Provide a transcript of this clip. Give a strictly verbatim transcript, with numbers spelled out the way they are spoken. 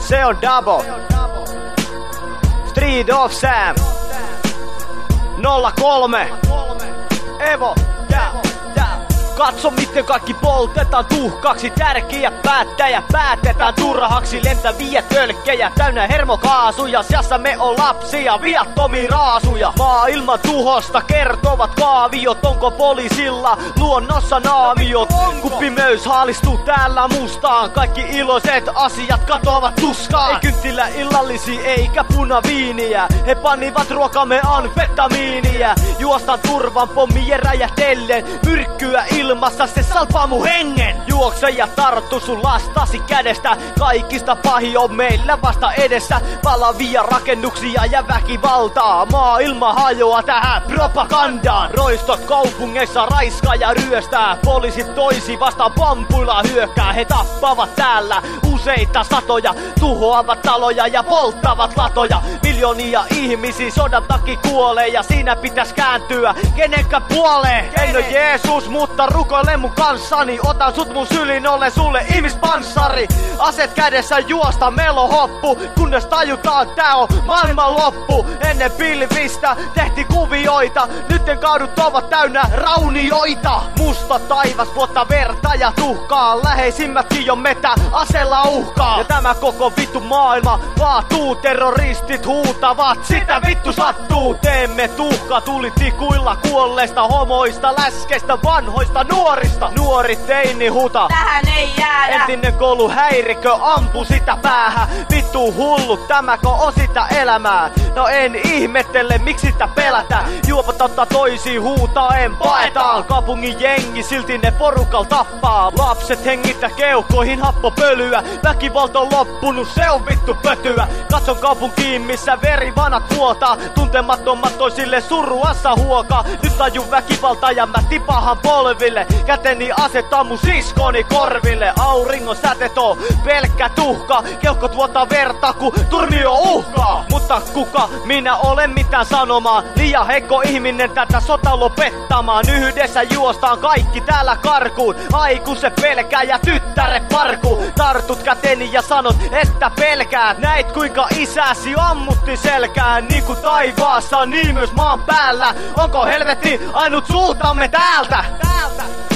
se on Dabo. Street of Sam. nolla kolme. Evo. Katso miten kaikki poltetaan tuhkaksi. Tärkeä päättäjä päätetään turhaksi. Lentäviä tölkkejä täynnä hermokaasuja. Siassa me on lapsia, viattomia raasuja. Maailman tuhosta kertovat kaaviot. Onko poliisilla luonnossa naamiot? Kun pimeys haalistuu täällä mustaan, kaikki iloiset asiat katoavat tuskaan. Ei kynttilä illallisia eikä punaviiniä. He panivat ruokamme amfetamiiniä. Juostaan turvan pommien räjähtellen. Myrkkyä ilmassa se salpaa mun hengen. Juokse ja tarttu sun lastasi kädestä. Kaikista pahi on meillä vasta edessä. Palavia rakennuksia ja väkivaltaa. Maailma hajoaa tähän propagandaan. Roistot kaupungeissa raiskaa ja ryöstää. Poliisit toisi vasta pompuilla hyökkää. He tappavat täällä useita satoja. Tuhoavat taloja ja polttavat latoja. Miljoonia ihmisiä sodan takia kuolee. Ja siinä pitäis kääntyä kenenkä puoleen. En oo Jeesus, mutta rukoile mun kanssani. Otan sut mun syliin, olen sulle ihmispanssari. Aset kädessä juosta melo hoppu. Kunnes tajutaan tää on maailman loppu. Ennen pilvistä tehti kuvioita. Nytten kaadut ovat täynnä raunioita. Musta taivas vuotta verta ja tuhkaa. Läheisimmätkin jo metä asella uhkaa. Ja tämä koko vittu maailma vaatuu. Terroristit huutavat, sitä vittu sattuu. Teemme tuhka tuli tikuilla kuolleista homoista, läskeistä, vanhoista, nuorista. Nuori teini huuta, tähän ei jäädä. Entinen koulu häirikö ampu sitä päähän. Vittu hullu, tämäkö on sitä elämää? No en ihmettele, miksi sitä pelätä. Juopat ottaa toisiin huutaen paetaan. Kaupungin jengi silti ne porukal tappaa. Lapset hengittää keuhkoihin happopölyä. Väkivalta on loppunut, se on vittu pötyä. Katson kaupunkiin, missä verivanat vuotaa. Tuntemattomat toisille suruassa huokaa. Nyt tajun väkivalta ja mä tipahan polville. Käteni asettaa mun siskoni korville. Auringon säteet on pelkkä tuhka. Keuhkot vuotaa verta, ku turmio uhkaa. Mutta kuka minä olen mitään sanomaan? Liian heikko ihminen tätä sota lopettamaan. Yhdessä juostaan kaikki täällä karkuun. Aikuiset pelkää ja tyttäre parkuu. Tartut käteni ja sanot, että pelkäät. Näit kuinka isäsi ammutti selkään. Niin kuin taivaassa, niin myös maan päällä. Onko helvetti ainut suuntamme täältä? Täältä.